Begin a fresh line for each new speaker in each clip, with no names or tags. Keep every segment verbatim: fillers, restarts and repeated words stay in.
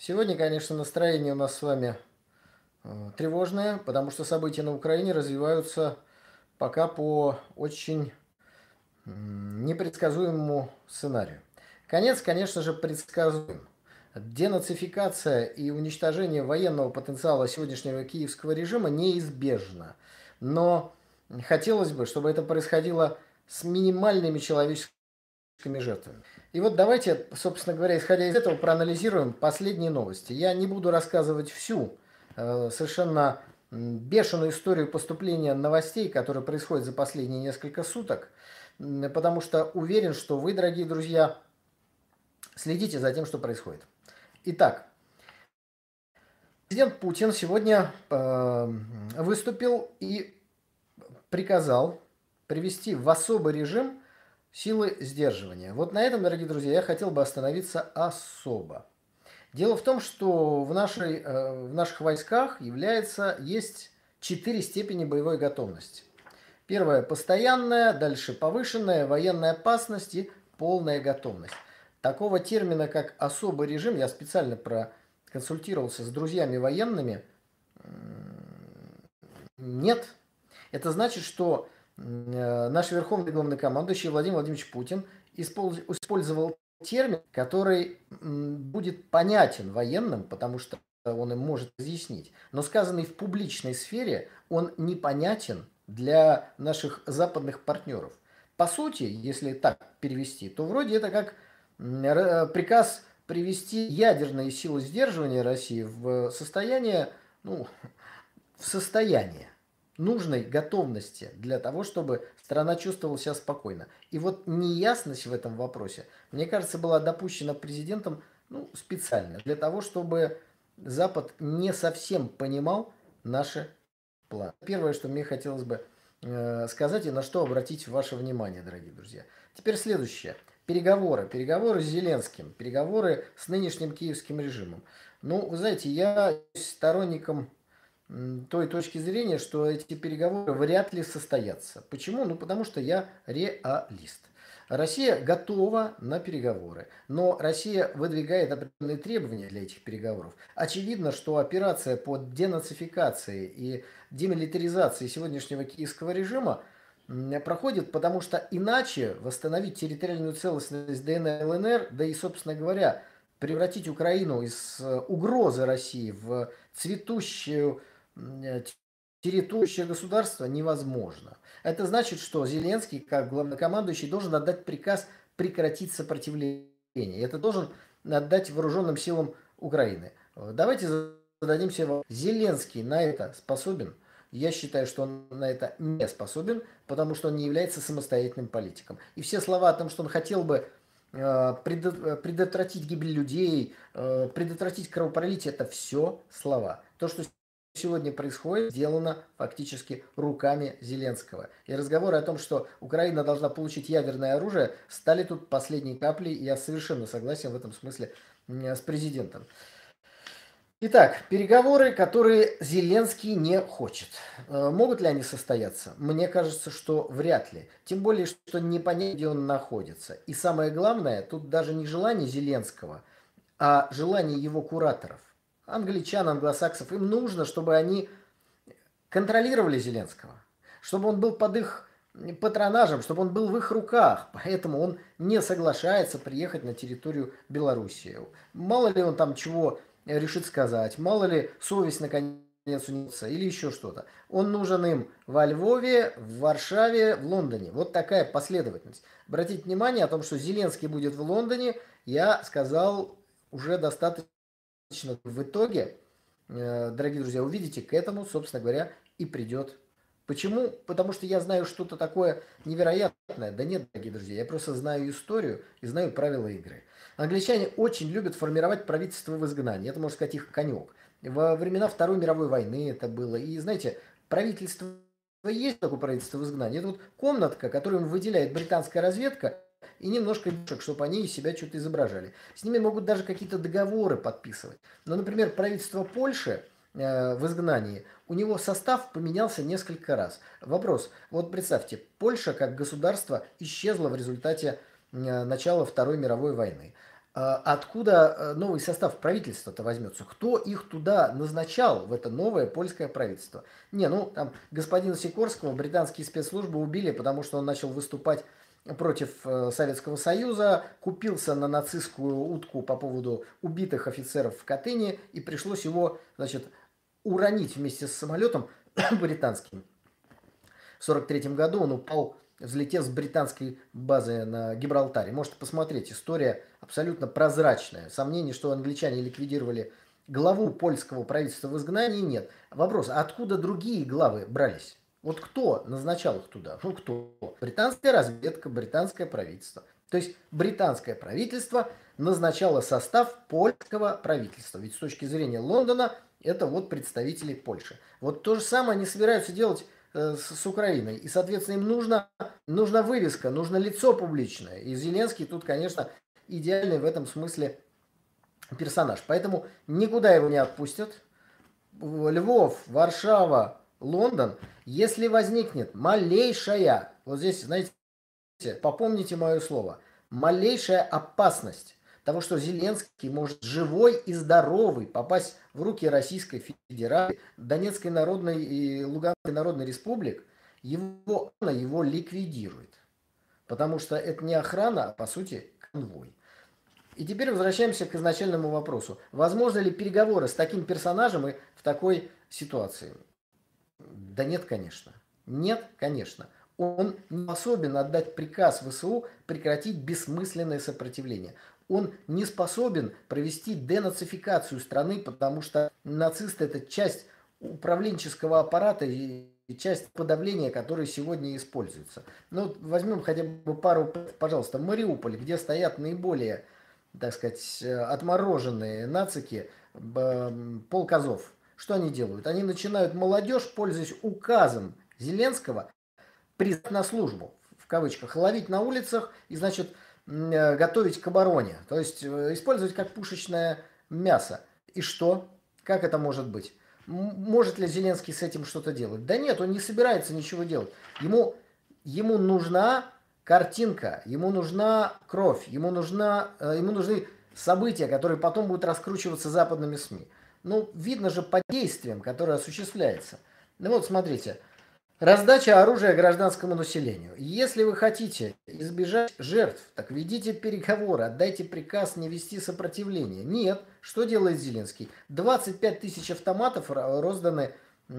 Сегодня, конечно, настроение у нас с вами э, тревожное, потому что события на Украине развиваются пока по очень м, непредсказуемому сценарию. Конец, конечно же, предсказуем. Денацификация и уничтожение военного потенциала сегодняшнего киевского режима неизбежно. Но хотелось бы, чтобы это происходило с минимальными человеческими жертвами. И вот давайте, собственно говоря, исходя из этого, проанализируем последние новости. Я не буду рассказывать всю э, совершенно м, бешеную историю поступления новостей, которые происходят за последние несколько суток, м, потому что уверен, что вы, дорогие друзья, следите за тем, что происходит. Итак, президент Путин сегодня э, выступил и приказал привести в особый режим силы сдерживания. Вот на этом, дорогие друзья, я хотел бы остановиться особо. Дело в том, что в, нашей, э, в наших войсках является, есть четыре степени боевой готовности. Первая – постоянная, дальше повышенная, военная опасность и полная готовность. Такого термина, как особый режим, я специально проконсультировался с друзьями военными, нет. Это значит, что э, наш верховный главнокомандующий Владимир Владимирович Путин использовал термин, который будет понятен военным, потому что он им может разъяснить, но сказанный в публичной сфере, он непонятен для наших западных партнеров. По сути, если так перевести, то вроде это как приказ привести ядерные силы сдерживания России в состояние, ну, в состояние нужной готовности для того, чтобы страна чувствовала себя спокойно. И вот неясность в этом вопросе, мне кажется, была допущена президентом, ну, специально, для того, чтобы Запад не совсем понимал наши планы. Первое, что мне хотелось бы э, сказать и на что обратить ваше внимание, дорогие друзья. Теперь следующее. Переговоры. Переговоры с Зеленским. Переговоры с нынешним киевским режимом. Ну, вы знаете, я сторонником той точки зрения, что эти переговоры вряд ли состоятся. Почему? Ну, потому что я реалист. Россия готова на переговоры, но Россия выдвигает определенные требования для этих переговоров. Очевидно, что операция по денацификации и демилитаризации сегодняшнего киевского режима проходит, потому что иначе восстановить территориальную целостность ДНР, ЛНР, да и, собственно говоря, превратить Украину из угрозы России в цветущую территорию государства невозможно. Это значит, что Зеленский, как главнокомандующий, должен отдать приказ прекратить сопротивление. Это должен отдать вооруженным силам Украины. Давайте зададим себе вопрос. Зеленский на это способен? Я считаю, что он на это не способен, потому что он не является самостоятельным политиком. И все слова о том, что он хотел бы предотвратить гибель людей, предотвратить кровопролитие, это все слова. То, что сегодня происходит, сделано фактически руками Зеленского. И разговоры о том, что Украина должна получить ядерное оружие, стали тут последней каплей, и я совершенно согласен в этом смысле с президентом. Итак, переговоры, которые Зеленский не хочет. Могут ли они состояться? Мне кажется, что вряд ли. Тем более, что непонятно, где он находится. И самое главное, тут даже не желание Зеленского, а желание его кураторов. Англичан, англосаксов. Им нужно, чтобы они контролировали Зеленского. Чтобы он был под их патронажем, чтобы он был в их руках. Поэтому он не соглашается приехать на территорию Белоруссии. Мало ли он там чего решит сказать, мало ли совесть наконец унесется или еще что-то. Он нужен им во Львове, в Варшаве, в Лондоне. Вот такая последовательность. Обратите внимание о том, что Зеленский будет в Лондоне, я сказал уже достаточно. В итоге, дорогие друзья, увидите, к этому, собственно говоря, и придет. Почему? Потому что я знаю что-то такое невероятное. Да нет, дорогие друзья, я просто знаю историю и знаю правила игры. Англичане очень любят формировать правительство в изгнании. Это, можно сказать, их конек. Во времена Второй мировой войны это было. И, знаете, правительство есть такое правительство в изгнании. Это вот комнатка, которую им выделяет британская разведка, и немножко девушек, чтобы они из себя что-то изображали. С ними могут даже какие-то договоры подписывать. Но, например, правительство Польши э, в изгнании, у него состав поменялся несколько раз. Вопрос. Вот представьте, Польша как государство исчезла в результате э, начала Второй мировой войны. А откуда э, новый состав правительства-то возьмется? Кто их туда назначал, в это новое польское правительство? Не, ну там господина Сикорского британские спецслужбы убили, потому что он начал выступать против э, Советского Союза, купился на нацистскую утку по поводу убитых офицеров в Катыни, и пришлось его, значит, уронить вместе с самолетом британским. В сорок третьем году он упал, взлетев с британской базы на Гибралтаре. Можете посмотреть, история абсолютно прозрачная. Сомнений, что англичане ликвидировали главу польского правительства в изгнании, нет. Вопрос, а откуда другие главы брались? Вот кто назначал их туда? Ну кто? Британская разведка, британское правительство. То есть британское правительство назначало состав польского правительства. Ведь с точки зрения Лондона это вот представители Польши. Вот то же самое они собираются делать э, с, с Украиной. И, соответственно, им нужно, нужна вывеска, нужно лицо публичное. И Зеленский тут, конечно, идеальный в этом смысле персонаж. Поэтому никуда его не отпустят. Львов, Варшава, Лондон, если возникнет малейшая, вот здесь, знаете, попомните мое слово, малейшая опасность того, что Зеленский может живой и здоровый попасть в руки Российской Федерации, Донецкой Народной и Луганской Народной Республик, его, его ликвидирует. Потому что это не охрана, а по сути конвой. И теперь возвращаемся к изначальному вопросу. Возможно ли переговоры с таким персонажем и в такой ситуации? Да нет, конечно. Нет, конечно. Он не способен отдать приказ ВСУ прекратить бессмысленное сопротивление. Он не способен провести денацификацию страны, потому что нацисты – это часть управленческого аппарата и часть подавления, которая сегодня используется. Ну, возьмем хотя бы пару, пожалуйста, Мариуполь, где стоят наиболее, так сказать, отмороженные нацики, полк Азов. Что они делают? Они начинают молодежь, пользуясь указом Зеленского, призвать на службу, в кавычках, ловить на улицах и, значит, готовить к обороне. То есть использовать как пушечное мясо. И что? Как это может быть? Может ли Зеленский с этим что-то делать? Да нет, он не собирается ничего делать. Ему, ему нужна картинка, ему нужна кровь, ему, нужна, ему нужны события, которые потом будут раскручиваться западными СМИ. Ну, видно же по действиям, которые осуществляются. Ну вот, смотрите. Раздача оружия гражданскому населению. Если вы хотите избежать жертв, так ведите переговоры, отдайте приказ не вести сопротивление. Нет. Что делает Зеленский? двадцать пять тысяч автоматов розданы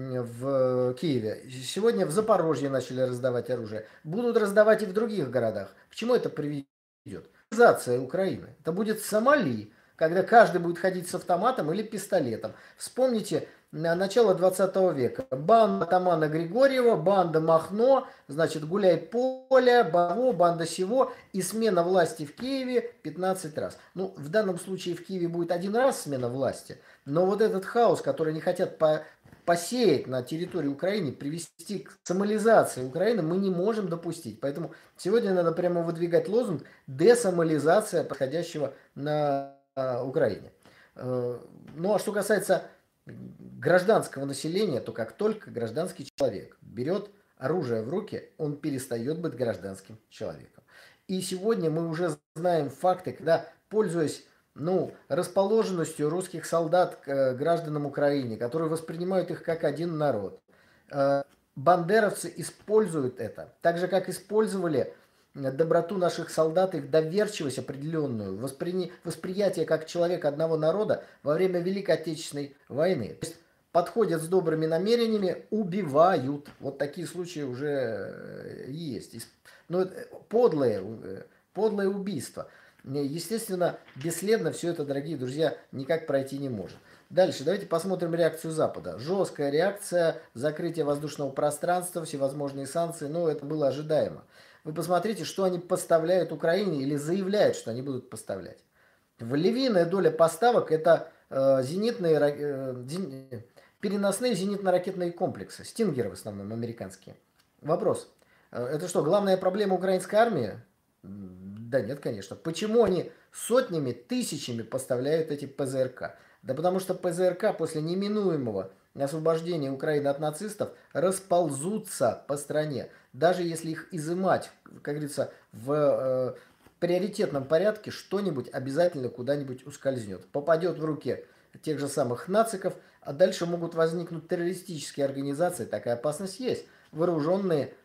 в Киеве. Сегодня в Запорожье начали раздавать оружие. Будут раздавать и в других городах. К чему это приведет? Мобилизация Украины. Это будет Сомали, когда каждый будет ходить с автоматом или пистолетом. Вспомните начало двадцатого века. Банда атамана Григорьева, банда Махно, значит, Гуляй-Поле, Баво, банда Сего и смена власти в Киеве пятнадцать раз. Ну, в данном случае в Киеве будет один раз смена власти, но вот этот хаос, который они хотят по посеять на территории Украины, привести к сомализации Украины, мы не можем допустить. Поэтому сегодня надо прямо выдвигать лозунг «десомализация происходящего на Украине». Ну, а что касается гражданского населения, то как только гражданский человек берет оружие в руки, он перестает быть гражданским человеком. И сегодня мы уже знаем факты, когда, пользуясь ну, расположенностью русских солдат к гражданам Украины, которые воспринимают их как один народ, бандеровцы используют это, так же, как использовали доброту наших солдат, их доверчивость определенную, воспри... восприятие как человека одного народа во время Великой Отечественной войны. То есть подходят с добрыми намерениями, убивают. Вот такие случаи уже есть. Но подлое, подлое убийство. Естественно, бесследно все это, дорогие друзья, никак пройти не может. Дальше давайте посмотрим реакцию Запада. Жесткая реакция, закрытие воздушного пространства, всевозможные санкции. Ну, это было ожидаемо. Вы посмотрите, что они поставляют Украине или заявляют, что они будут поставлять. Львиная доля поставок – это э, зенитные, э, зен... переносные зенитно-ракетные комплексы. Стингеры в основном американские. Вопрос. Это что, главная проблема украинской армии? Да нет, конечно. Почему они сотнями, тысячами поставляют эти ПЗРК? Да потому что ПЗРК после неминуемого освобождения Украины от нацистов расползутся по стране. Даже если их изымать, как говорится, в э, приоритетном порядке что-нибудь обязательно куда-нибудь ускользнет. Попадет в руки тех же самых нациков, а дальше могут возникнуть террористические организации, такая опасность есть, вооруженные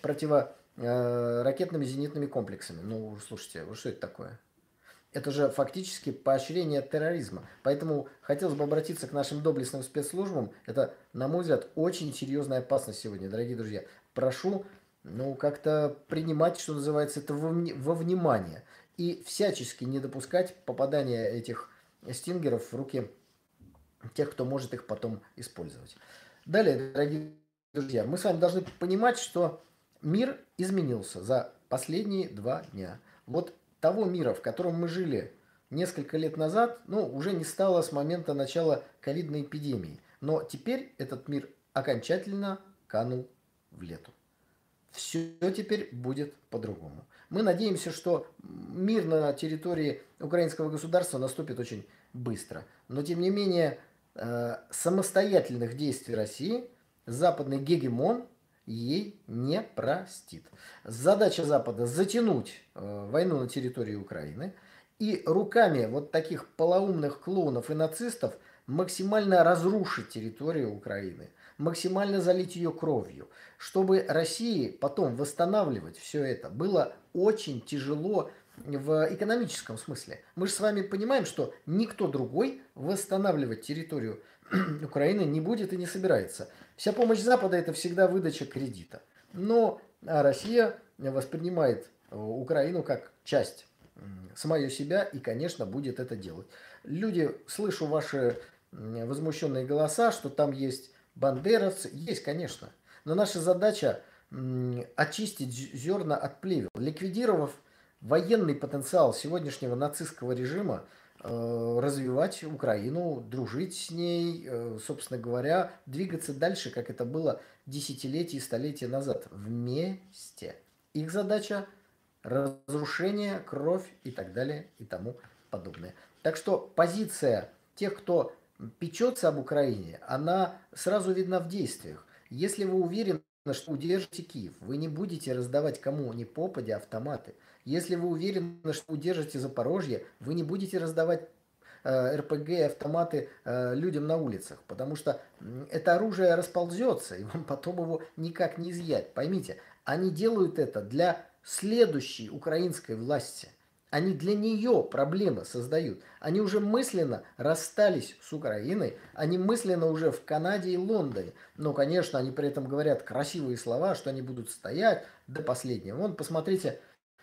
противоракетными зенитными комплексами. Ну, слушайте, вот что это такое? Это же фактически поощрение терроризма. Поэтому хотелось бы обратиться к нашим доблестным спецслужбам. Это, на мой взгляд, очень серьезная опасность сегодня, дорогие друзья. Прошу, ну, как-то принимать, что называется, это во, во внимание. И всячески не допускать попадания этих стингеров в руки тех, кто может их потом использовать. Далее, дорогие друзья, мы с вами должны понимать, что мир изменился за последние два дня. Вот того мира, в котором мы жили несколько лет назад, ну, уже не стало с момента начала ковидной эпидемии. Но теперь этот мир окончательно канул в лету. Все теперь будет по-другому. Мы надеемся, что мир на территории украинского государства наступит очень быстро. Но, тем не менее, самостоятельных действий России западный гегемон ей не простит. Задача Запада затянуть э, войну на территории Украины и руками вот таких полоумных клоунов и нацистов максимально разрушить территорию Украины, максимально залить ее кровью, чтобы России потом восстанавливать все это было очень тяжело в экономическом смысле. Мы же с вами понимаем, что никто другой восстанавливать территорию Украины не будет и не собирается. Вся помощь Запада – это всегда выдача кредита. Но Россия воспринимает Украину как часть самое себя и, конечно, будет это делать. Люди, слышу ваши возмущенные голоса, что там есть бандеровцы. Есть, конечно. Но наша задача очистить зерна от плевел, ликвидировав военный потенциал сегодняшнего нацистского режима, развивать Украину, дружить с ней, собственно говоря, двигаться дальше, как это было десятилетия и столетия назад, вместе. Их задача – разрушение, кровь и так далее и тому подобное. Так что позиция тех, кто печется об Украине, она сразу видна в действиях. Если вы уверены, что удержите Киев, вы не будете раздавать кому ни попадя автоматы. Если вы уверены, что удержите Запорожье, вы не будете раздавать э, эр пэ гэ и автоматы э, людям на улицах, потому что это оружие расползется, и вам потом его никак не изъять. Поймите, они делают это для следующей украинской власти. Они для нее проблемы создают. Они уже мысленно расстались с Украиной, они мысленно уже в Канаде и Лондоне. Но, конечно, они при этом говорят красивые слова, что они будут стоять до последнего. Вон, посмотрите,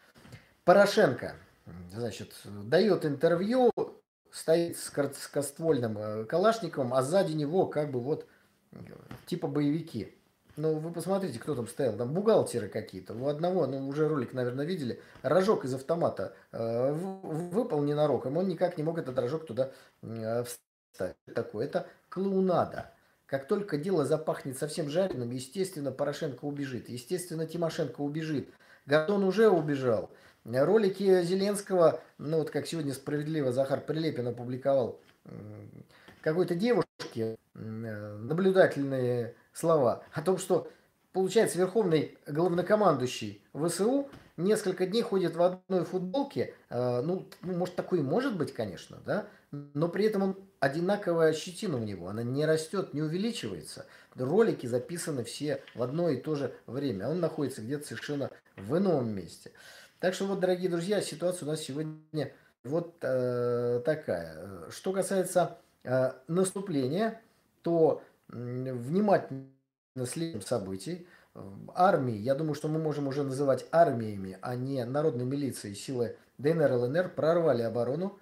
Порошенко, значит, дает интервью, стоит с короткоствольным калашниковым, а сзади него как бы вот типа боевики. Ну, вы посмотрите, кто там стоял. Там бухгалтеры какие-то. У одного, ну, уже ролик, наверное, видели, рожок из автомата э, выпал ненароком. Он никак не мог этот рожок туда э, вставить. Такое. Это клоунада. Как только дело запахнет совсем жареным, естественно, Порошенко убежит. Естественно, Тимошенко убежит. Гордон уже убежал. Ролики Зеленского, ну, вот как сегодня справедливо Захар Прилепин опубликовал, какой-то девушке наблюдательные слова о том, что, получается, верховный главнокомандующий вэ эс у несколько дней ходит в одной футболке, э, ну, может, такое и может быть, конечно, да, но при этом он одинаковая щетина у него, она не растет, не увеличивается. Ролики записаны все в одно и то же время, он находится где-то совершенно в ином месте. Так что вот, дорогие друзья, ситуация у нас сегодня вот э, такая. Что касается э, наступления, то э, внимательно следим событий. Армии, я думаю, что мы можем уже называть армиями, а не народной милицией, силы дэ эн эр, эл эн эр прорвали оборону,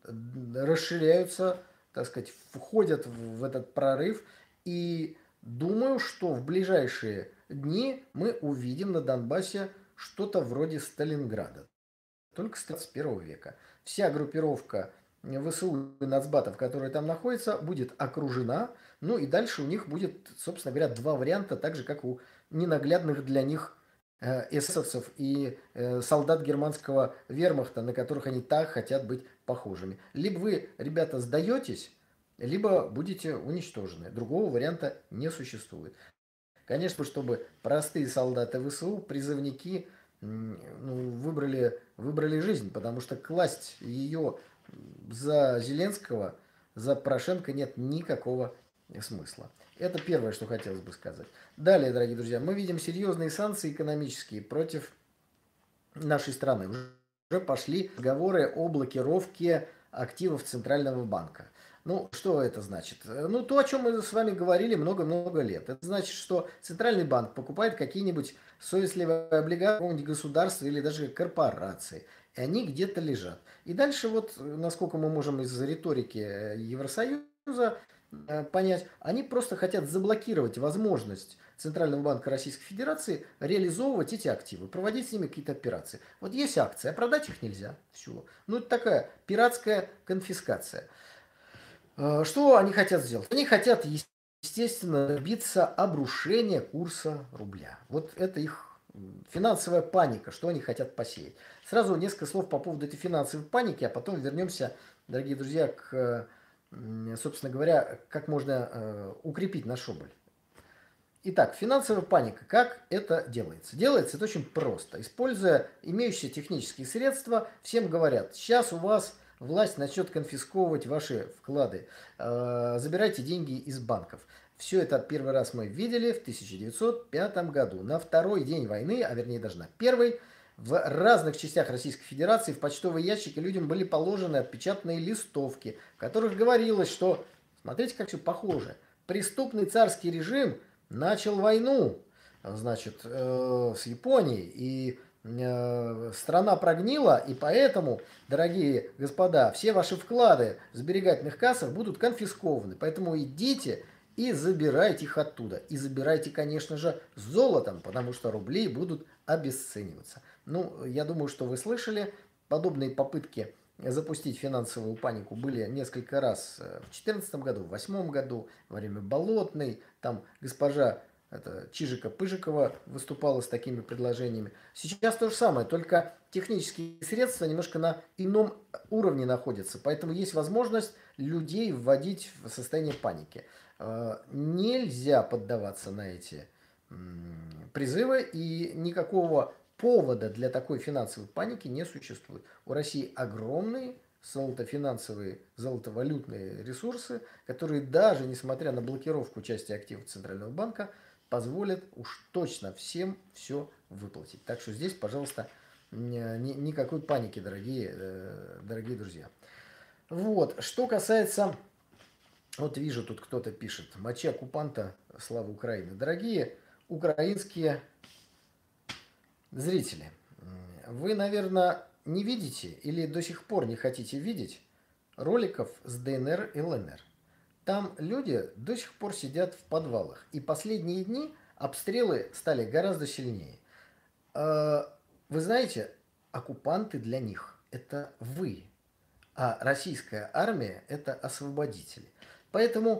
расширяются, так сказать, входят в этот прорыв. И думаю, что в ближайшие дни мы увидим на Донбассе что-то вроде Сталинграда, только с тридцать первого века. Вся группировка вэ эс у и нацбатов, которая там находится, будет окружена. Ну и дальше у них будет, собственно говоря, два варианта, так же, как у ненаглядных для них э, эсэсовцев и э, солдат германского вермахта, на которых они так хотят быть похожими. Либо вы, ребята, сдаетесь, либо будете уничтожены. Другого варианта не существует. Конечно, чтобы простые солдаты вэ эс у, призывники, ну, выбрали, выбрали жизнь, потому что класть ее за Зеленского, за Порошенко нет никакого смысла. Это первое, что хотелось бы сказать. Далее, дорогие друзья, мы видим серьезные санкции экономические против нашей страны. Уже пошли разговоры о блокировке активов Центрального банка. Ну, что это значит? Ну, то, о чем мы с вами говорили много-много лет. Это значит, что Центральный банк покупает какие-нибудь совестливые облигации государства или даже корпорации. И они где-то лежат. И дальше вот, насколько мы можем из риторики Евросоюза понять, они просто хотят заблокировать возможность Центрального банка Российской Федерации реализовывать эти активы, проводить с ними какие-то операции. Вот есть акции, а продать их нельзя. Все. Ну, это такая пиратская конфискация. Что они хотят сделать? Они хотят, естественно, добиться обрушения курса рубля. Вот это их финансовая паника, что они хотят посеять. Сразу несколько слов по поводу этой финансовой паники, а потом вернемся, дорогие друзья, к, собственно говоря, как можно укрепить наш рубль. Итак, финансовая паника. Как это делается? Делается это очень просто. Используя имеющиеся технические средства, всем говорят, сейчас у вас власть начнет конфисковывать ваши вклады, э, забирайте деньги из банков. Все это первый раз мы видели в тысяча девятьсот пятом году. На второй день войны, а вернее даже на первый, в разных частях Российской Федерации в почтовые ящики людям были положены отпечатанные листовки, в которых говорилось, что, смотрите, как все похоже, преступный царский режим начал войну, значит, э, с Японией, и э, страна прогнила, и поэтому, дорогие господа, все ваши вклады в сберегательных кассах будут конфискованы. Поэтому идите и забирайте их оттуда. И забирайте, конечно же, золотом, потому что рубли будут обесцениваться. Ну, я думаю, что вы слышали, подобные попытки запустить финансовую панику были несколько раз в две тысячи четырнадцатом году, в две тысячи восьмом году, во время Болотной, там госпожа это, Чижика-Пыжикова выступала с такими предложениями. Сейчас то же самое, только технические средства немножко на ином уровне находятся, поэтому есть возможность людей вводить в состояние паники. Нельзя поддаваться на эти призывы, и никакого повода для такой финансовой паники не существует. У России огромные золотофинансовые, золотовалютные ресурсы, которые даже несмотря на блокировку части активов Центрального банка, позволят уж точно всем все выплатить. Так что здесь, пожалуйста, никакой паники, дорогие, дорогие друзья. Вот, что касается... Вот вижу, тут кто-то пишет. Мочи оккупанта, слава Украине. Дорогие украинские зрители, вы, наверное, не видите или до сих пор не хотите видеть роликов с ДНР и ЛНР. Там люди до сих пор сидят в подвалах. И последние дни обстрелы стали гораздо сильнее. Вы знаете, оккупанты для них – это вы. А российская армия – это освободители. Поэтому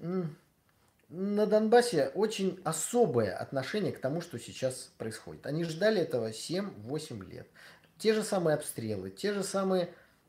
на Донбассе очень особое отношение к тому, что сейчас происходит. Они ждали этого семь-восемь лет. Те же самые обстрелы, те же самые...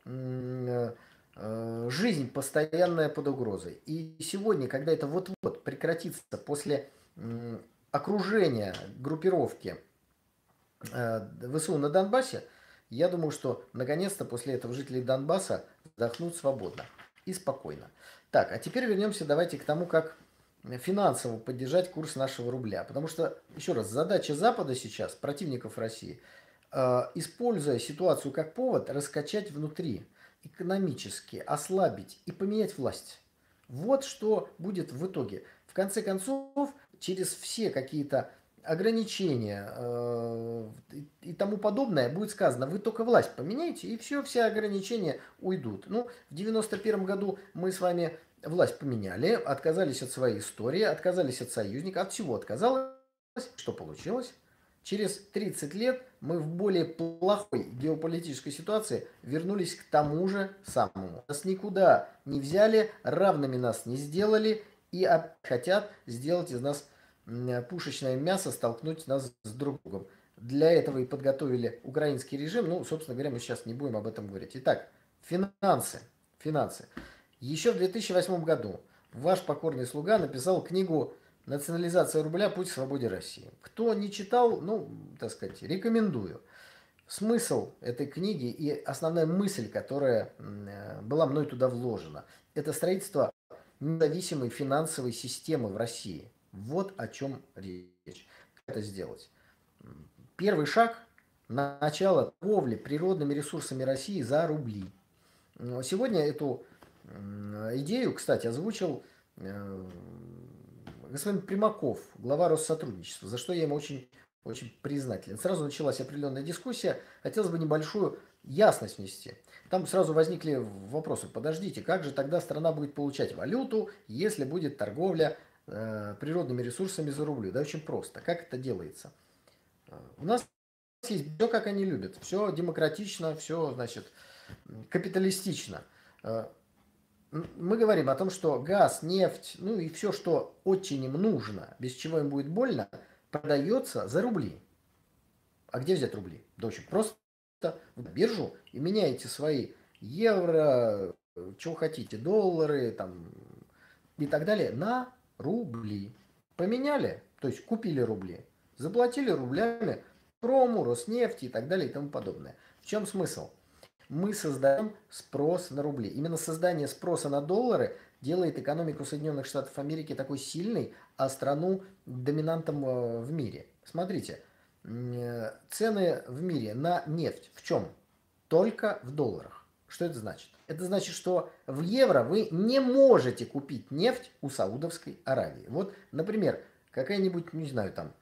Жизнь постоянная под угрозой. И сегодня, когда это вот-вот прекратится после окружения группировки ВСУ на Донбассе, я думаю, что наконец-то после этого жители Донбасса вздохнут свободно и спокойно. Так, а теперь вернемся давайте к тому, как финансово поддержать курс нашего рубля. Потому что, еще раз, задача Запада сейчас, противников России, используя ситуацию как повод, раскачать внутри, экономически, ослабить и поменять власть. Вот что будет в итоге. В конце концов, через все какие-то ограничения э, и тому подобное будет сказано, вы только власть поменяете, и все, все ограничения уйдут. Ну, в девяносто первом году мы с вами власть поменяли, отказались от своей истории, отказались от союзника, от всего отказалось. Что получилось? Через тридцать лет мы в более плохой геополитической ситуации вернулись к тому же самому. Нас никуда не взяли, равными нас не сделали и хотят сделать из нас пушечное мясо, столкнуть нас с друг другом. Для этого и подготовили украинский режим. Ну, собственно говоря, мы сейчас не будем об этом говорить. Итак, финансы. Финансы. Еще в две тысячи восьмом году ваш покорный слуга написал книгу Национализация рубля – путь к свободе России. Кто не читал, ну, так сказать, рекомендую. Смысл этой книги и основная мысль, которая э, была мной туда вложена, это строительство независимой финансовой системы в России. Вот о чем речь. Как это сделать? Первый шаг – на начало торговли природными ресурсами России за рубли. Сегодня эту идею, кстати, озвучил господин Примаков, глава Россотрудничества, за что я ему очень, очень признателен. Сразу началась определенная дискуссия. Хотелось бы небольшую ясность внести. Там сразу возникли вопросы. Подождите, как же тогда страна будет получать валюту, если будет торговля э, природными ресурсами за рубли? Да очень просто. Как это делается? У нас есть все, как они любят. Все демократично, все, значит, капиталистично. Мы говорим о том, что газ, нефть, ну и все, что очень им нужно, без чего им будет больно, продается за рубли. А где взять рубли? Да очень просто. В биржу и меняете свои евро, чего хотите, доллары там, и так далее на рубли. Поменяли, то есть купили рубли, заплатили рублями Прому, Роснефти и так далее и тому подобное. В чем смысл? Мы создаем спрос на рубли. Именно создание спроса на доллары делает экономику Соединенных Штатов Америки такой сильной, а страну доминантом в мире. Смотрите, цены в мире на нефть в чем? Только в долларах. Что это значит? Это значит, что в евро вы не можете купить нефть у Саудовской Аравии. Вот, например, какая-нибудь, не знаю, там,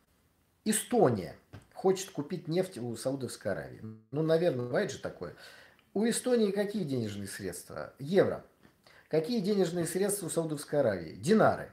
Эстония хочет купить нефть у Саудовской Аравии. Ну, наверное, бывает же такое. У Эстонии какие денежные средства? Евро. Какие денежные средства у Саудовской Аравии? Динары.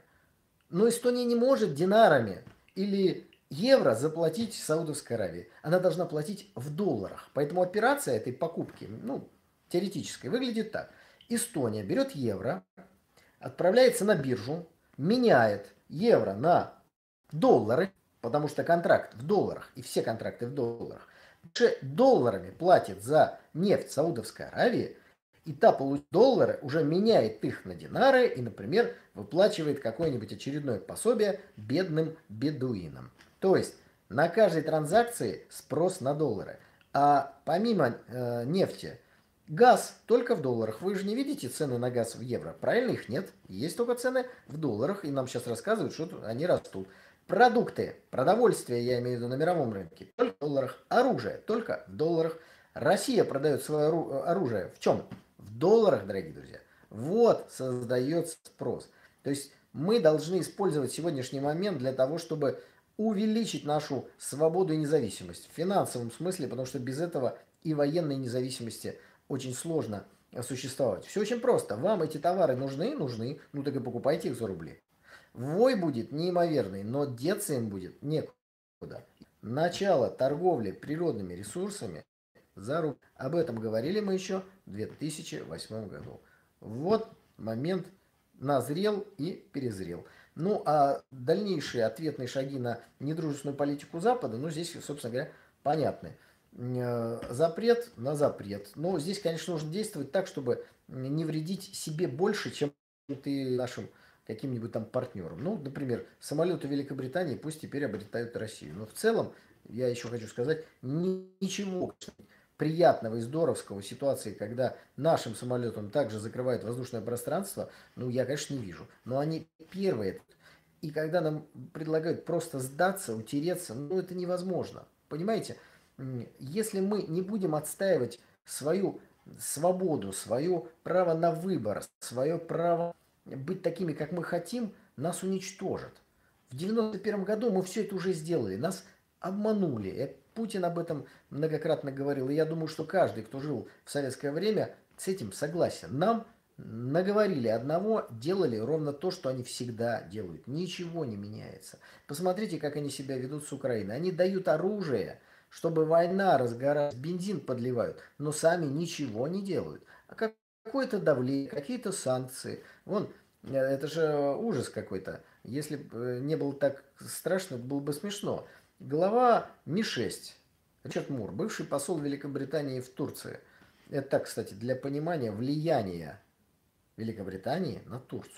Но Эстония не может динарами или евро заплатить Саудовской Аравии. Она должна платить в долларах. Поэтому операция этой покупки, ну, теоретической, выглядит так. Эстония берет евро, отправляется на биржу, меняет евро на доллары, потому что контракт в долларах, и все контракты в долларах, долларами платит за нефть Саудовской Аравии, и та получает доллары, уже меняет их на динары и, например, выплачивает какое-нибудь очередное пособие бедным бедуинам. То есть на каждой транзакции спрос на доллары. А помимо э, нефти, газ только в долларах. Вы же не видите цены на газ в евро. Правильно, их нет. Есть только цены в долларах, и нам сейчас рассказывают, что они растут. Продукты, продовольствие, я имею в виду на мировом рынке, только в долларах. Оружие, только в долларах. Россия продает свое оружие в чем? В долларах, дорогие друзья. Вот создается спрос. То есть мы должны использовать сегодняшний момент для того, чтобы увеличить нашу свободу и независимость. В финансовом смысле, потому что без этого и военной независимости очень сложно существовать. Все очень просто. Вам эти товары нужны? Нужны. Ну так и покупайте их за рубли. Вой будет неимоверный, но деться им будет некуда. Начало торговли природными ресурсами за рубль. Об этом говорили мы еще в две тысячи восьмом году. Вот момент назрел и перезрел. Ну, а дальнейшие ответные шаги на недружественную политику Запада, ну, здесь, собственно говоря, понятны. Запрет на запрет. Но здесь, конечно, нужно действовать так, чтобы не вредить себе больше, чем ты нашим каким-нибудь там партнером. Ну, например, самолеты Великобритании пусть теперь обретают Россию. Но в целом, я еще хочу сказать, ничего приятного и здоровского ситуации, когда нашим самолетам также закрывают воздушное пространство, ну, я, конечно, не вижу. Но они первые. И когда нам предлагают просто сдаться, утереться, ну, это невозможно. Понимаете? Если мы не будем отстаивать свою свободу, свое право на выбор, свое право быть такими, как мы хотим, нас уничтожат. В девяносто первом году мы все это уже сделали. Нас обманули. Путин об этом многократно говорил. И я думаю, что каждый, кто жил в советское время, с этим согласен. Нам наговорили одного, делали ровно то, что они всегда делают. Ничего не меняется. Посмотрите, как они себя ведут с Украиной. Они дают оружие, чтобы война разгоралась, бензин подливают, но сами ничего не делают. А как какое-то давление, какие-то санкции. Вон, это же ужас какой-то. Если бы не было так страшно, было бы смешно. Глава Ми шесть, Ричард Мур, бывший посол Великобритании в Турции. Это так, кстати, для понимания влияния Великобритании на Турцию.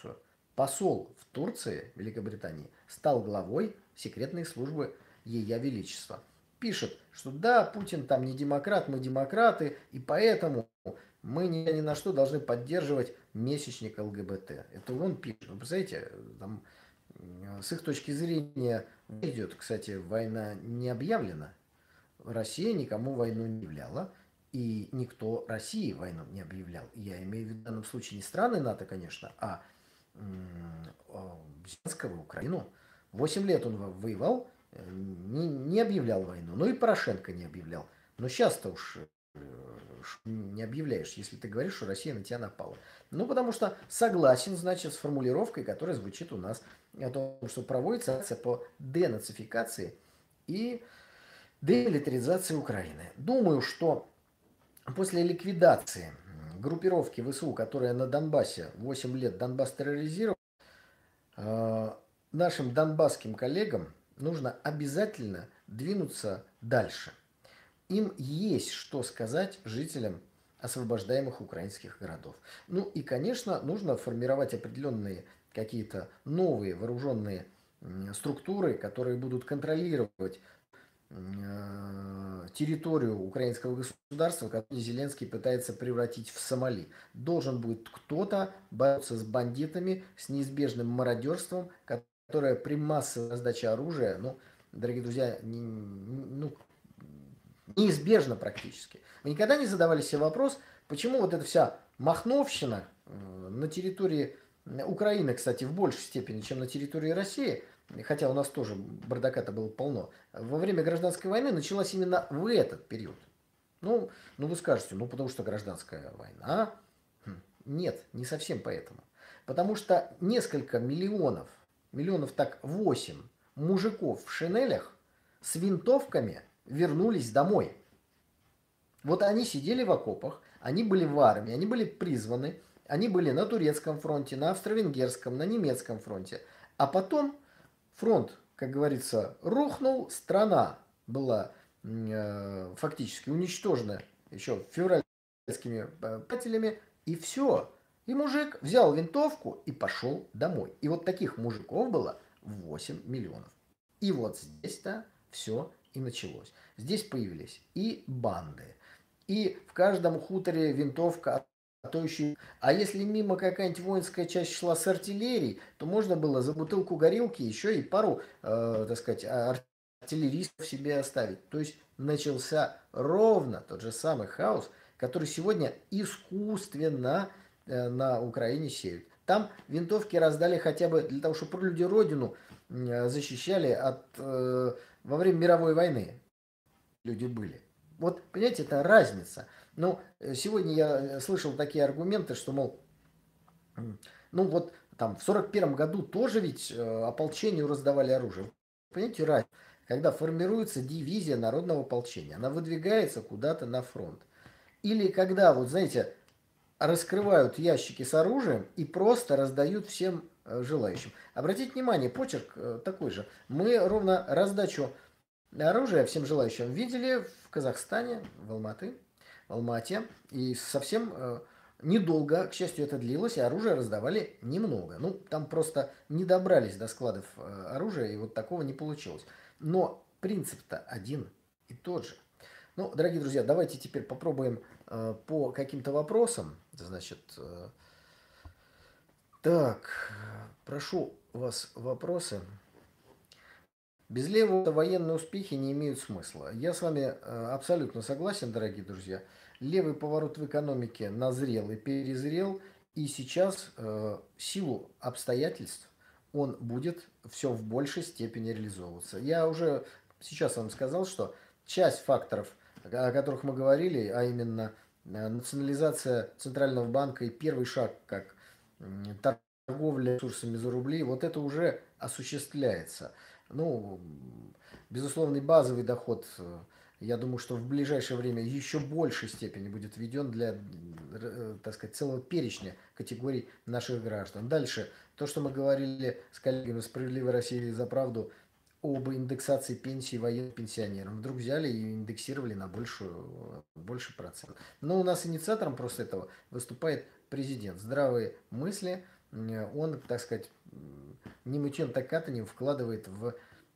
посол в Турции, Великобритании, стал главой секретной службы Ея Величества. Пишет, что да, Путин там не демократ, мы демократы, и поэтому мы ни, ни на что должны поддерживать месячник ЛГБТ. Это он пишет. Вы представляете, там, с их точки зрения идет, кстати, война не объявлена. Россия никому войну не объявляла, и никто России войну не объявлял. Я имею в виду в данном случае не страны НАТО, конечно, а Зеленского, Украину. Восемь лет он воевал, не, не объявлял войну. Ну и Порошенко не объявлял. Но сейчас-то уж не объявляешь, если ты говоришь, что Россия на тебя напала. Ну, потому что согласен, значит, с формулировкой, которая звучит у нас о том, что проводится акция по денацификации и демилитаризации Украины. Думаю, что после ликвидации группировки ВСУ, которая на Донбассе восемь лет Донбасс терроризировала, нашим донбасским коллегам нужно обязательно двинуться дальше. Им есть что сказать жителям освобождаемых украинских городов. Ну и, конечно, нужно формировать определенные какие-то новые вооруженные структуры, которые будут контролировать территорию украинского государства, которую Зеленский пытается превратить в Сомали. Должен будет кто-то бороться с бандитами, с неизбежным мародерством, которое при массовой раздаче оружия, ну, дорогие друзья, не, ну, неизбежно практически. Вы никогда не задавали себе вопрос, почему вот эта вся махновщина на территории Украины, кстати, в большей степени, чем на территории России, хотя у нас тоже бардака-то было полно, во время гражданской войны началась именно в этот период. Ну, ну вы скажете, ну потому что гражданская война. Нет, не совсем поэтому. Потому что несколько миллионов, миллионов так восемь мужиков в шинелях с винтовками вернулись домой. Вот они сидели в окопах, они были в армии, они были призваны, они были на турецком фронте, на австро-венгерском, на немецком фронте. А потом фронт, как говорится, рухнул, страна была э, фактически уничтожена еще февральскими предателями, и все. И мужик взял винтовку и пошел домой. И вот таких мужиков было восемь миллионов. И вот здесь-то все и началось. Здесь появились и банды, и в каждом хуторе винтовка, а то еще... А если мимо какая-нибудь воинская часть шла с артиллерией, то можно было за бутылку горилки еще и пару, э, так сказать, артиллеристов себе оставить. То есть начался ровно тот же самый хаос, который сегодня искусственно э, на Украине сеют. Там винтовки раздали хотя бы для того, чтобы люди родину э, защищали от, э, во время мировой войны. Люди были. Вот, понимаете, это разница. Ну, сегодня я слышал такие аргументы, что, мол, ну вот там в сорок первом году тоже ведь э, ополчению раздавали оружие. Понимаете, разница? Когда формируется дивизия народного ополчения, она выдвигается куда-то на фронт. Или когда, вот знаете, раскрывают ящики с оружием и просто раздают всем э, желающим. Обратите внимание, почерк э, такой же. Мы ровно раздачу оружия всем желающим видели в Казахстане, в Алматы, в Алмате. И совсем э, недолго, к счастью, это длилось, и оружие раздавали немного. Ну, там просто не добрались до складов э, оружия, и вот такого не получилось. Но принцип-то один и тот же. Ну, дорогие друзья, давайте теперь попробуем э, по каким-то вопросам. Значит, э, так, прошу вас вопросы. Без левого военные успехи не имеют смысла. Я с вами э, абсолютно согласен, дорогие друзья. Левый поворот в экономике назрел и перезрел. И сейчас э, в силу обстоятельств он будет все в большей степени реализовываться. Я уже сейчас вам сказал, что часть факторов, о которых мы говорили, а именно национализация Центрального банка и первый шаг, как торговля ресурсами за рубли, вот это уже осуществляется. Ну, безусловный базовый доход, я думаю, что в ближайшее время еще большей степени будет введен для, так сказать, целого перечня категорий наших граждан. Дальше, то, что мы говорили с коллегами «Справедливой России за правду» об индексации пенсий военным пенсионерам. Вдруг взяли и индексировали на большую, больше процент. Но у нас инициатором просто этого выступает президент. Здравые мысли, он, так сказать, не мытьем, так катанием вкладывает в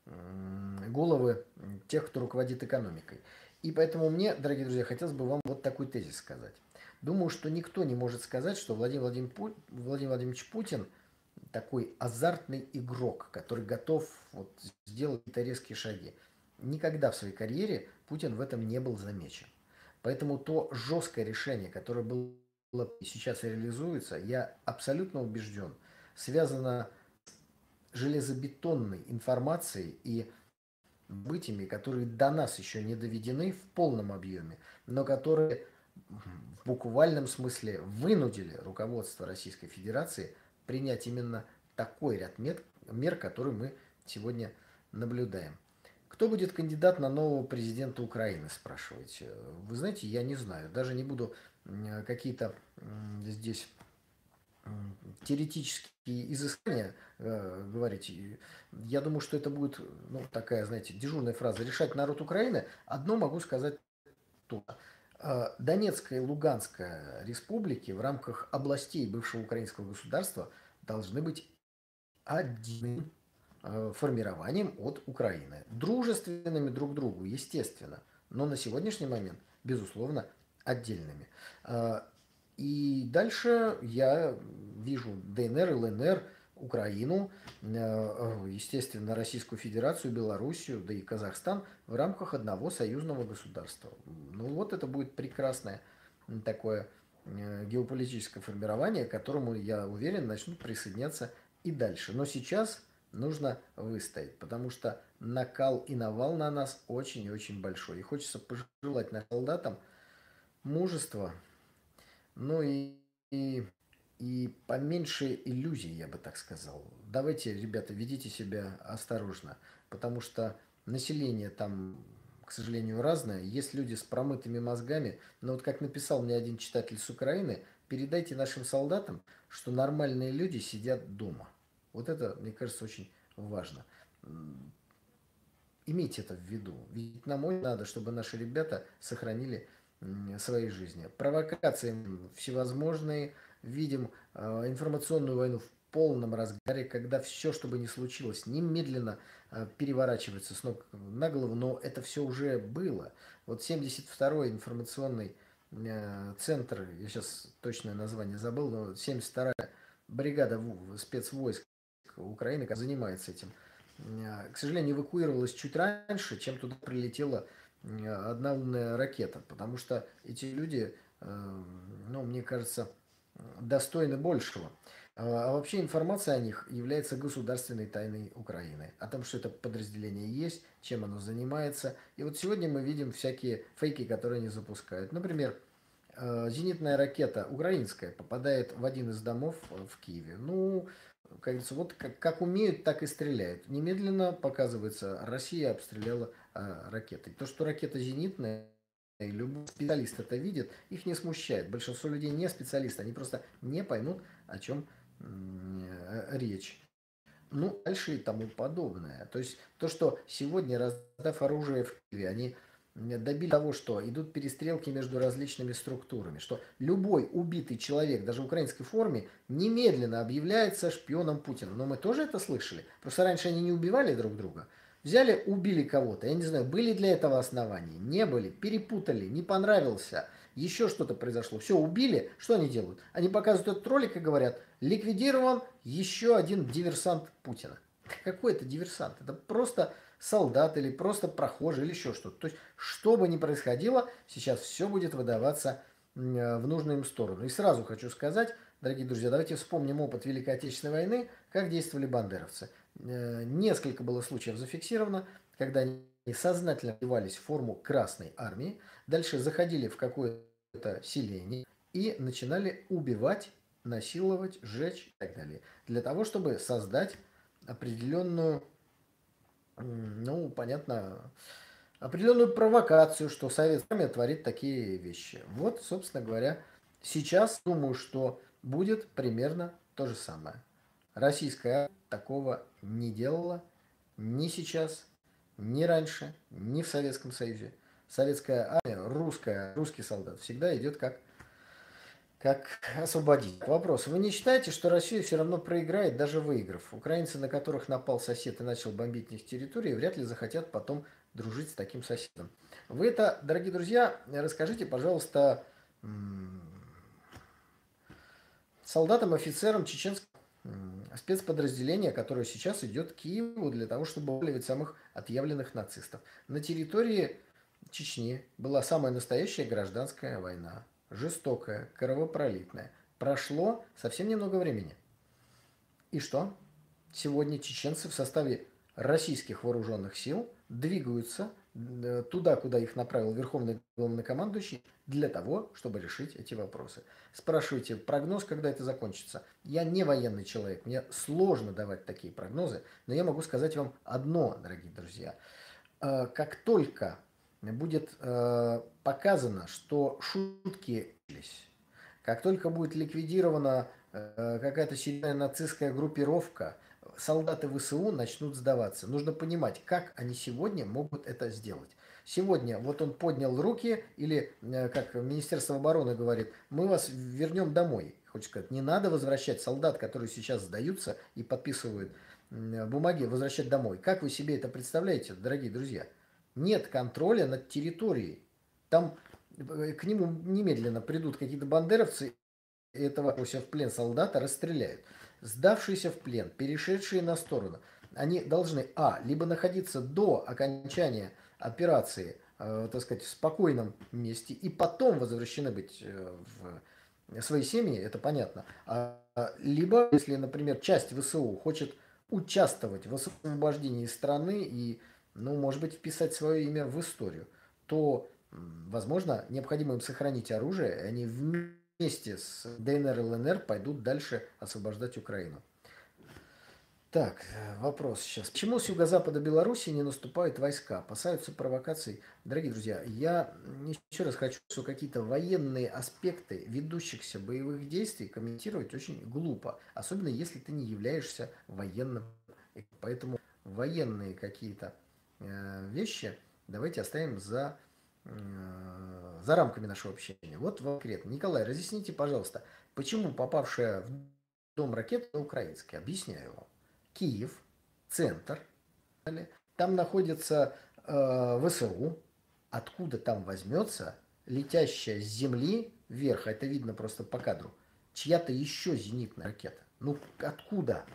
головы тех, кто руководит экономикой. И поэтому мне, дорогие друзья, хотелось бы вам вот такой тезис сказать. Думаю, что никто не может сказать, что Владимир Владимирович, Пу... Владимир Владимирович Путин такой азартный игрок, который готов вот сделать какие-то резкие шаги. Никогда в своей карьере Путин в этом не был замечен. Поэтому то жесткое решение, которое было и сейчас реализуется, я абсолютно убежден, связано с железобетонной информацией и событиями, которые до нас еще не доведены в полном объеме, но которые в буквальном смысле вынудили руководство Российской Федерации принять именно такой ряд мер, мер, который мы сегодня наблюдаем. Кто будет кандидат на нового президента Украины, спрашиваете? Вы знаете, я не знаю. Даже не буду какие-то здесь теоретические изыскания э, говорить. Я думаю, что это будет, ну, такая, знаете, дежурная фраза. Решать народ Украины. Одно могу сказать тут. Донецкая и Луганская республики в рамках областей бывшего украинского государства должны быть отдельным формированием от Украины. Дружественными друг другу, естественно, но на сегодняшний момент, безусловно, отдельными. И дальше я вижу ДНР, ЛНР, Украину, естественно, Российскую Федерацию, Белоруссию, да и Казахстан в рамках одного союзного государства. Ну вот это будет прекрасное такое геополитическое формирование, к которому, я уверен, начнут присоединяться и дальше. Но сейчас нужно выстоять, потому что накал и навал на нас очень и очень большой. И хочется пожелать нашим солдатам мужества, ну и, и, и поменьше иллюзий, я бы так сказал. Давайте, ребята, ведите себя осторожно, потому что население там, к сожалению, разное. Есть люди с промытыми мозгами, но вот как написал мне один читатель с Украины, передайте нашим солдатам, что нормальные люди сидят дома. Вот это, мне кажется, очень важно. Имейте это в виду. Ведь нам очень надо, чтобы наши ребята сохранили своей жизни. Провокации всевозможные. Видим э, информационную войну в полном разгаре, когда все, что бы ни случилось, немедленно э, переворачивается с ног на голову, но это все уже было. Вот семьдесят второй информационный э, центр, я сейчас точное название забыл, но семьдесят вторая бригада спецвойск Украины, которая занимается этим, э, к сожалению, эвакуировалась чуть раньше, чем туда прилетела одна умная ракета, потому что эти люди, ну, мне кажется, достойны большего. А вообще информация о них является государственной тайной Украины. О том, что это подразделение есть, чем оно занимается. И вот сегодня мы видим всякие фейки, которые они запускают. Например, зенитная ракета украинская попадает в один из домов в Киеве. Ну, как говорится, вот как, как умеют, так и стреляют. Немедленно показывается, Россия обстреляла а, ракетой. То, что ракета зенитная, и любой специалист это видит, их не смущает. Большинство людей не специалисты, они просто не поймут, о чем речь. Ну, дальше и тому подобное. То есть то, что сегодня, раздав оружие в Киеве, они добили того, что идут перестрелки между различными структурами, что любой убитый человек, даже в украинской форме, немедленно объявляется шпионом Путина. Но мы тоже это слышали. Просто раньше они не убивали друг друга. Взяли, убили кого-то. Я не знаю, были для этого основания? Не были. Перепутали, не понравился. Еще что-то произошло. Все, убили. Что они делают? Они показывают этот ролик и говорят, ликвидирован еще один диверсант Путина. Какой это диверсант? Это просто солдат или просто прохожий или еще что-то. То есть, что бы ни происходило, сейчас все будет выдаваться в нужную им сторону. И сразу хочу сказать, дорогие друзья, давайте вспомним опыт Великой Отечественной войны, как действовали бандеровцы. Несколько было случаев зафиксировано, когда они сознательно одевались в форму Красной Армии, дальше заходили в какое-то селение и начинали убивать, насиловать, сжечь и так далее. Для того, чтобы создать определенную, ну, понятно, определенную провокацию, что советская армия творит такие вещи. Вот, собственно говоря, сейчас думаю, что будет примерно то же самое. Российская армия такого не делала ни сейчас, ни раньше, ни в Советском Союзе. Советская армия, русская, русский солдат всегда идет как, Как освободить? Вопрос. Вы не считаете, что Россия все равно проиграет, даже выиграв? Украинцы, на которых напал сосед и начал бомбить их территории, вряд ли захотят потом дружить с таким соседом. Вы это, дорогие друзья, расскажите, пожалуйста, солдатам, офицерам чеченского спецподразделения, которое сейчас идет к Киеву для того, чтобы выловить самых отъявленных нацистов. На территории Чечни была самая настоящая гражданская война. Жестокая, кровопролитная. Прошло совсем немного времени. И что? Сегодня чеченцы в составе российских вооруженных сил двигаются туда, куда их направил Верховный Главнокомандующий, для того, чтобы решить эти вопросы. Спрашиваете, прогноз, когда это закончится? Я не военный человек, мне сложно давать такие прогнозы, но я могу сказать вам одно, дорогие друзья. Как только будет показано, что шутки, как только будет ликвидирована какая-то сильная нацистская группировка, солдаты ВСУ начнут сдаваться. Нужно понимать, как они сегодня могут это сделать. Сегодня вот он поднял руки, или, как Министерство обороны говорит, мы вас вернем домой. Хочется сказать, не надо возвращать солдат, которые сейчас сдаются и подписывают бумаги, возвращать домой. Как вы себе это представляете, дорогие друзья? Нет контроля над территорией. Там к нему немедленно придут какие-то бандеровцы, и этого в плен солдата расстреляют. Сдавшиеся в плен, перешедшие на сторону, они должны, а, либо находиться до окончания операции, э, так сказать, в спокойном месте, и потом возвращены быть э, в свои семьи, это понятно. А, либо, если, например, часть ВСУ хочет участвовать в освобождении страны и, ну, может быть, вписать свое имя в историю, то, возможно, необходимо им сохранить оружие, и они вместе вместе с ДНР и ЛНР пойдут дальше освобождать Украину. Так, вопрос сейчас. Почему с юго-запада Беларуси не наступают войска? Опасаются провокаций? Дорогие друзья, я еще раз хочу, что какие-то военные аспекты ведущихся боевых действий комментировать очень глупо. Особенно если ты не являешься военным. Поэтому военные какие-то э, вещи давайте оставим за... за рамками нашего общения. Вот конкретно. Николай, разъясните, пожалуйста, почему попавшая в дом ракета украинская? Объясняю вам. Киев, центр, там находится э, ВСУ, откуда там возьмется летящая с земли вверх, это видно просто по кадру, чья-то еще зенитная ракета. Ну, откуда?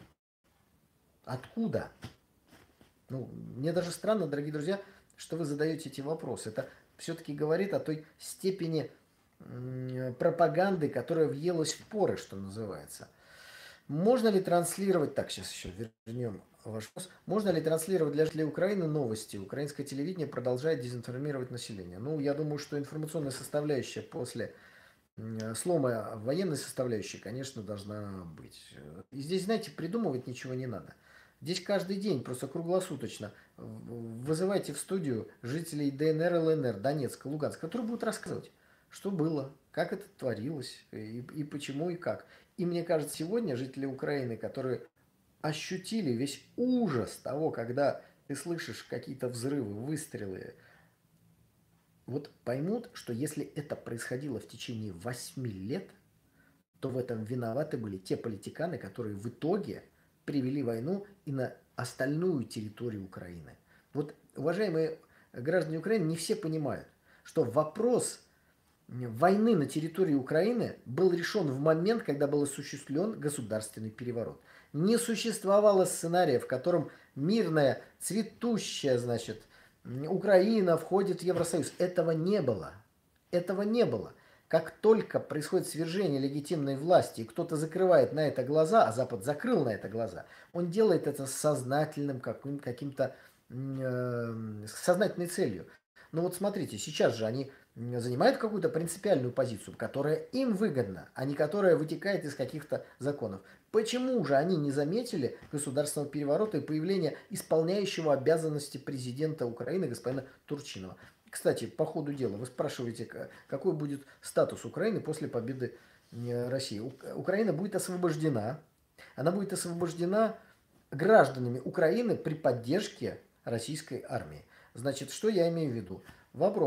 Откуда? Ну, мне даже странно, дорогие друзья, что вы задаете эти вопросы. Это все-таки говорит о той степени пропаганды, которая въелась в поры, что называется. Можно ли транслировать, так, сейчас еще вернем ваш вопрос, можно ли транслировать для жителей Украины новости? Украинское телевидение продолжает дезинформировать население. Ну, я думаю, что информационная составляющая после слома военной составляющей, конечно, должна быть. И здесь, знаете, придумывать ничего не надо. Здесь каждый день, просто круглосуточно, вызывайте в студию жителей ДНР, ЛНР, Донецка, Луганска, которые будут рассказывать, что было, как это творилось, и, и почему, и как. И мне кажется, сегодня жители Украины, которые ощутили весь ужас того, когда ты слышишь какие-то взрывы, выстрелы, вот поймут, что если это происходило в течение восьми лет, то в этом виноваты были те политиканы, которые в итоге привели войну и на остальную территорию Украины. Вот, уважаемые граждане Украины, не все понимают, что вопрос войны на территории Украины был решен в момент, когда был осуществлен государственный переворот. Не существовало сценария, в котором мирная, цветущая, значит, Украина входит в Евросоюз. Этого не было. Этого не было. Как только происходит свержение легитимной власти, и кто-то закрывает на это глаза, а Запад закрыл на это глаза, он делает это с сознательным каким-то, э, сознательной целью. Но вот смотрите, сейчас же они занимают какую-то принципиальную позицию, которая им выгодна, а не которая вытекает из каких-то законов. Почему же они не заметили государственного переворота и появления исполняющего обязанности президента Украины господина Турчинова? Кстати, по ходу дела, вы спрашиваете, какой будет статус Украины после победы России. Украина будет освобождена. Она будет освобождена гражданами Украины при поддержке российской армии. Значит, что я имею в виду? Вопрос.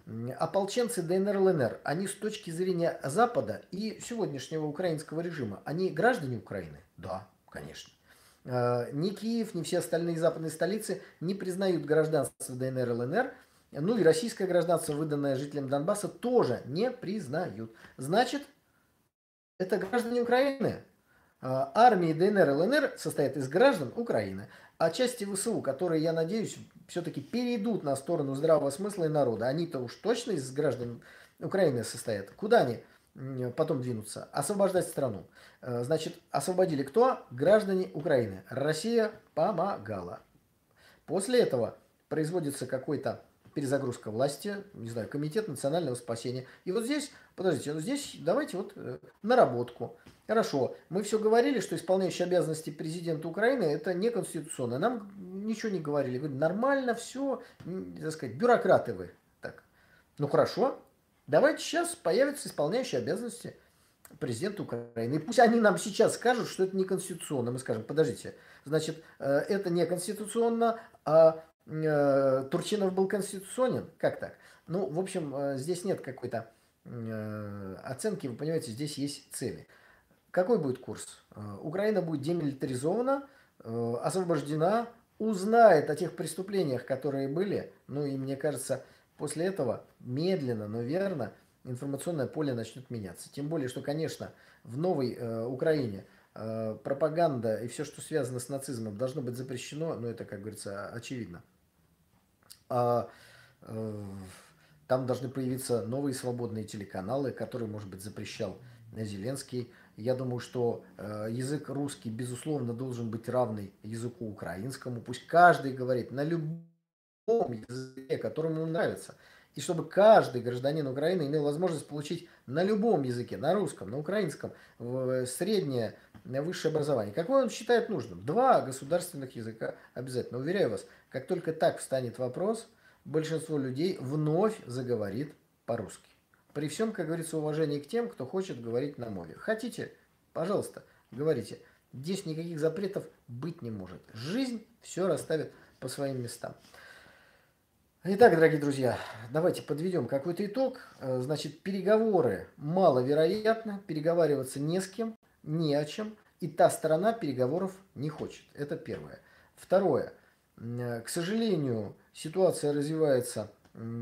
Ополченцы ДНР, ЛНР, они с точки зрения Запада и сегодняшнего украинского режима, они граждане Украины? Да, конечно. Ни Киев, ни все остальные западные столицы не признают гражданство ДНР и ЛНР, ну и российское гражданство, выданное жителям Донбасса, тоже не признают. Значит, это граждане Украины. Армии ДНР и ЛНР состоят из граждан Украины, а части ВСУ, которые, я надеюсь, все-таки перейдут на сторону здравого смысла и народа, они-то уж точно из граждан Украины состоят. Куда они потом двинутся? Освобождать страну. Значит, освободили кто? Граждане Украины. Россия помогала. После этого производится какой-то перезагрузка власти, не знаю, комитет национального спасения. И вот здесь, подождите, ну здесь давайте вот э, наработку. Хорошо, мы все говорили, что исполняющий обязанности президента Украины это неконституционно. Нам ничего не говорили. Говорили, нормально все, так сказать, бюрократы вы. Так. Ну хорошо, давайте сейчас появятся исполняющие обязанности президента Украины. И пусть они нам сейчас скажут, что это неконституционно. Мы скажем, подождите, значит, э, это неконституционно, а Турчинов был конституционен? Как так? Ну, в общем, здесь нет какой-то оценки, вы понимаете, здесь есть цели. Какой будет курс? Украина будет демилитаризована, освобождена, узнает о тех преступлениях, которые были, ну и мне кажется, после этого медленно, но верно информационное поле начнет меняться. Тем более, что, конечно, в новой Украине пропаганда и все, что связано с нацизмом, должно быть запрещено, но это, как говорится, очевидно. А, э, там должны появиться новые свободные телеканалы, которые, может быть, запрещал Зеленский. Я думаю, что э, язык русский, безусловно, должен быть равный языку украинскому. Пусть каждый говорит на любом языке, которому ему нравится. И чтобы каждый гражданин Украины имел возможность получить на любом языке, на русском, на украинском, среднее, высшее образование. Какое он считает нужным? Два государственных языка обязательно. Уверяю вас, как только так встанет вопрос, большинство людей вновь заговорит по-русски. При всем, как говорится, уважении к тем, кто хочет говорить на мове. Хотите? Пожалуйста, говорите. Здесь никаких запретов быть не может. Жизнь все расставит по своим местам. Итак, дорогие друзья, давайте подведем какой-то итог. Значит, переговоры маловероятно, переговариваться не с кем, не о чем, и та сторона переговоров не хочет. Это первое. Второе. К сожалению, ситуация развивается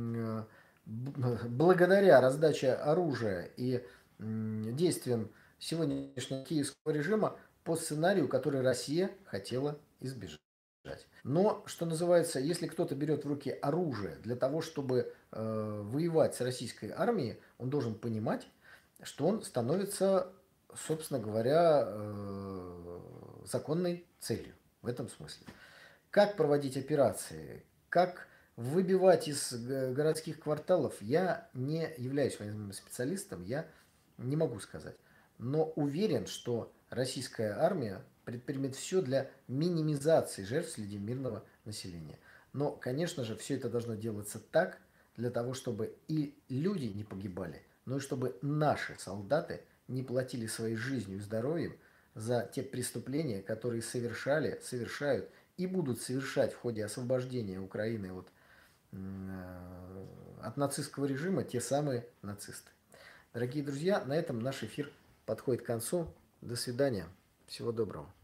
благодаря раздаче оружия и действиям сегодняшнего киевского режима по сценарию, который Россия хотела избежать. Но, что называется, если кто-то берет в руки оружие для того, чтобы э, воевать с российской армией, он должен понимать, что он становится, собственно говоря, э, законной целью в этом смысле. Как проводить операции, как выбивать из городских кварталов, я не являюсь военным специалистом, я не могу сказать. Но уверен, что российская армия предпримет все для минимизации жертв среди мирного населения. Но, конечно же, все это должно делаться так, для того, чтобы и люди не погибали, но и чтобы наши солдаты не платили своей жизнью и здоровьем за те преступления, которые совершали, совершают и будут совершать в ходе освобождения Украины от, от нацистского режима те самые нацисты. Дорогие друзья, на этом наш эфир подходит к концу. До свидания. Всего доброго.